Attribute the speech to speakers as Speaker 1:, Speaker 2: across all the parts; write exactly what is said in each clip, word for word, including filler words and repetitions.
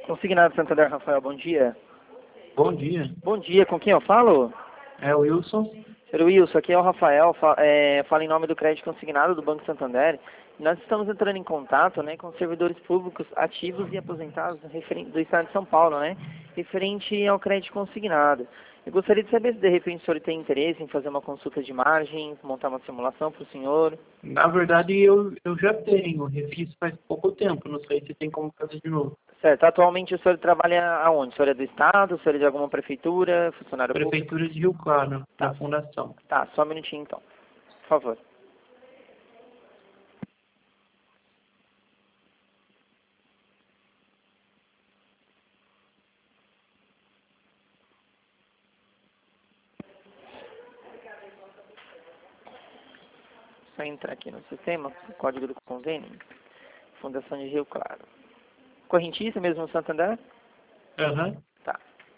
Speaker 1: Consignado Santander, Rafael, bom dia.
Speaker 2: Bom dia.
Speaker 1: Bom dia, com quem eu falo?
Speaker 2: É o Wilson.
Speaker 1: Senhor Wilson, aqui é o Rafael, fa é, fala em nome do crédito consignado do Banco Santander. Nós estamos entrando em contato, né, com servidores públicos ativos e aposentados do estado de São Paulo, né, referente ao crédito consignado. Eu gostaria de saber se de repente o senhor tem interesse em fazer uma consulta de margens, montar uma simulação para o senhor.
Speaker 2: Na verdade, eu, eu já tenho. Refiz faz pouco tempo. Não sei se tem como fazer de novo.
Speaker 1: Certo. Atualmente o senhor trabalha aonde? O senhor é do estado? O senhor é de alguma prefeitura? Funcionário público?
Speaker 2: Prefeitura de Rio Claro,
Speaker 1: Tá.
Speaker 2: da Fundação.
Speaker 1: Tá, só um minutinho então. Por favor. Só entrar aqui no sistema, o código do convênio. Fundação de Rio Claro. Correntista mesmo no Santander?
Speaker 2: Aham.
Speaker 1: Tá.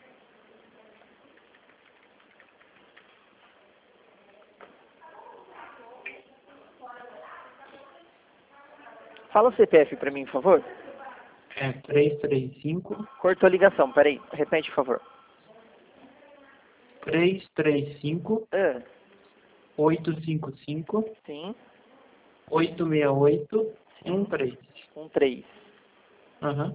Speaker 1: Fala o C P F para mim, por favor.
Speaker 2: É três três cinco,
Speaker 1: Cortou a ligação, peraí. Repete, por favor.
Speaker 2: três três cinco,
Speaker 1: Ah,
Speaker 2: oito cinco cinco,
Speaker 1: sim.
Speaker 2: oito seis oito,
Speaker 1: Sim.
Speaker 2: um três.
Speaker 1: Um três.
Speaker 2: Aham.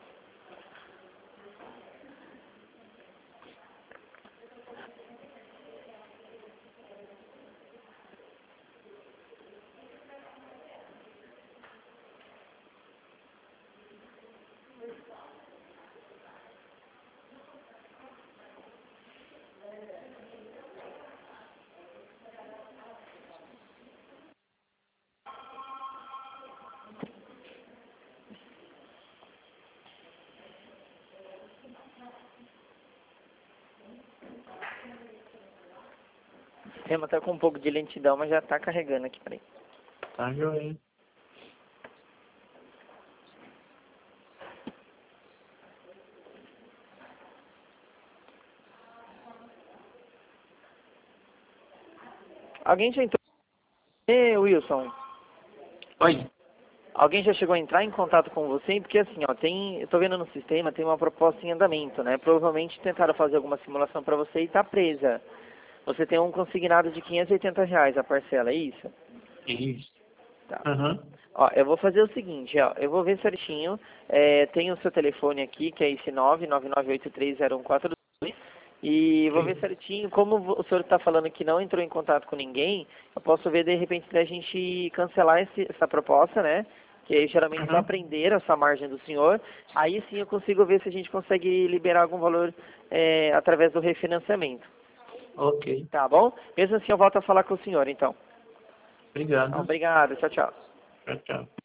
Speaker 1: O sistema tá com um pouco de lentidão, mas já tá carregando aqui, peraí.
Speaker 2: Tá joia.
Speaker 1: Alguém já entrou? Ê, Wilson.
Speaker 2: Oi.
Speaker 1: Alguém já chegou a entrar em contato com você? Porque assim, ó, tem, eu tô vendo no sistema, tem uma proposta em andamento, né? Provavelmente tentaram fazer alguma simulação para você e tá presa. Você tem um consignado de quinhentos e oitenta reais a parcela, é isso?
Speaker 2: Isso.
Speaker 1: Tá.
Speaker 2: Aham.
Speaker 1: Ó, eu vou fazer o seguinte, ó, eu vou ver certinho, é, tem o seu telefone aqui, que é esse nove nove nove oito três zero um quatro dois, e vou ver certinho, como o senhor está falando que não entrou em contato com ninguém, eu posso ver de repente da gente cancelar esse, essa proposta, né? Que aí geralmente vai
Speaker 2: Aham.
Speaker 1: prender essa margem do senhor, aí sim eu consigo ver se a gente consegue liberar algum valor é, através do refinanciamento.
Speaker 2: Ok.
Speaker 1: Tá bom? Mesmo assim eu volto a falar com o senhor, então.
Speaker 2: Obrigado.
Speaker 1: Obrigado, tchau, tchau.
Speaker 2: Tchau, tchau.